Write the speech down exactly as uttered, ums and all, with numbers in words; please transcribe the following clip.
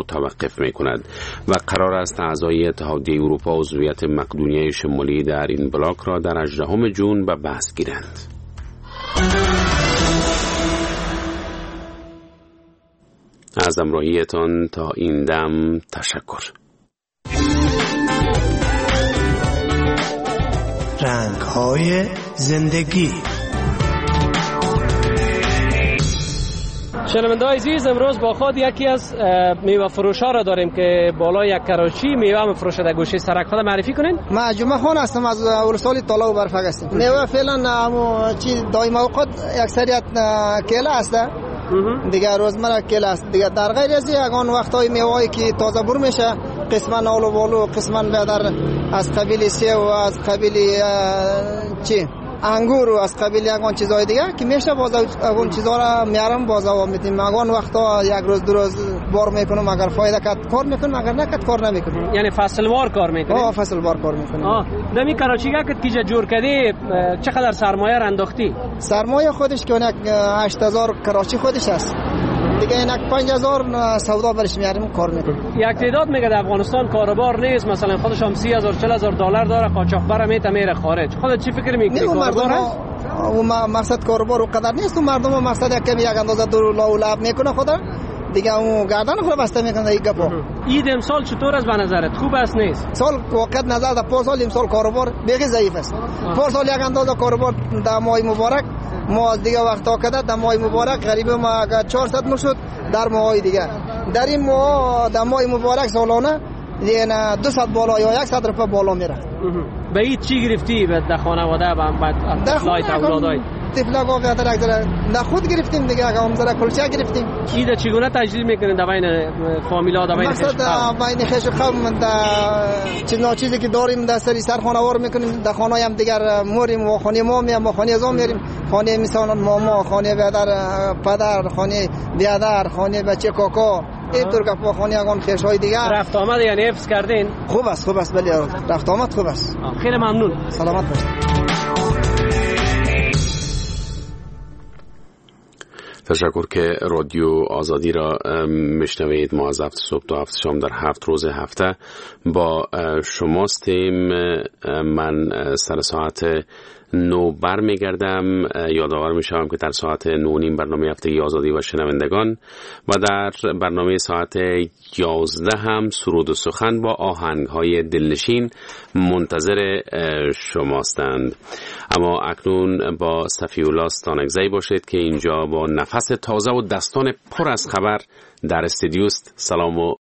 متوقف می کند و قرار است اعضای اتحادیه اروپا عضویت مقدونیه شمالی در این بلاک را در هجدهم ژوئن به بحث گیرند. از همراهیتان تا این دم تشکر. رنگ‌های زندگی. شنونده عزیز، امروز با خود یکی از میوه فروش‌ها را داریم که بالای یک کراچی میوه می‌فروشد. در گوشه سرک خود معرفی کنین. من جمعه خان هستم، از ولسوالی طلا و برفک هستم. میوه فعلا همو چی دائم اوقات اکثریت کیله است دیگه، روزمره کیله است دیگه. در غیر از یگان وقتای میوه‌ای که تازه بر میشه، قسماً آلو بالو، قسماً بیادر از قبیل سیب و از قبیل چی انگور و از قبیل یگان چیزای دیگه که میشه باز اون چیزا را میارم باز آوا میتیم. اگان وقتا یک روز دو روز بار میکنم، اگر فایده کرد کار میکنم، اگر نکرد کار نمیکنم. یعنی فصل وار کار میکنم. آه فصل وار کار میکنم. آه دمی کراچیگه که تیجا جور کردی چقدر سرمایه را انداختی؟ سرمایه خودش که یک هشت هزار کراچی خودش است دیگه، این پنج هزار سودا برش میاریم کار میکنیم. یک تعداد میگه در افغانستان کاروبار نیست، مثلا خودش هم سی هزار چهل هزار دلار داره، قاچاقبر میته میره خارج. خودت چی فکر میکنی؟ کاروبار هست؟ و مقصد کاروبار و قدر نیست. و مردم مقصد یک کمی یک اندازه دور لا و لب میکنه خدا دیگه، اون گردن خود بسته میکنه این گپا. عید امسال چطور است به نظرت؟ خوب است نیست؟ سال واقعا نظر در پارسال امسال کاروبار بخی ضعیف است. پارسال یک اندازه کاروبار در ماه مبارک ما از دیگه وقتا کده در ماه مبارک غریب ما اگر چهارصد میشد در ماه دیگه، در این ماه در ماه مبارک سالانه دیگه دویست بالا یا صد روپیه بالا میره. به این چی گرفتی در خانواده بعد لایت اولادای؟ طفلا گفت در اگه نه خود گرفتیم دیگه، اگه هم زره کلچه گرفتیم. چی چگونه تجلیل میکنین در بین فامیلا، در بین خیش قوم؟ بین خیش قوم در چیز ناچیزی که داریم در سری سر خانوار میکنیم. در خانه هم دیگر موریم و خانه ما میام و خانه ازام میریم. خانه مثلا ماما، خانه برادر پدر، خانه برادر، خانه بچه کاکا، اینطور که با خانه اگان خیش‌های دیگر رفت آمد یعنی حفظ کردین؟ خوب است خوب است بله رفت آمد خوب است. خیلی ممنون. سلامت باشید. تشکر که رادیو آزادی را میشنوید. ما از هفت صبح تا هفت شام در هفت روز هفته با شماستیم. من سر ساعت نو بر میگردم. یادآور میشم که در ساعت نو نیم برنامه هفتگی آزادی و شنوندگان و در برنامه ساعت یازده هم سرود و سخن با آهنگ های دلنشین منتظر شماستند. اما اکنون با صفی‌الله ستانکزی باشید که اینجا با نفس تازه و دستان پر از خبر در استودیوست. سلام و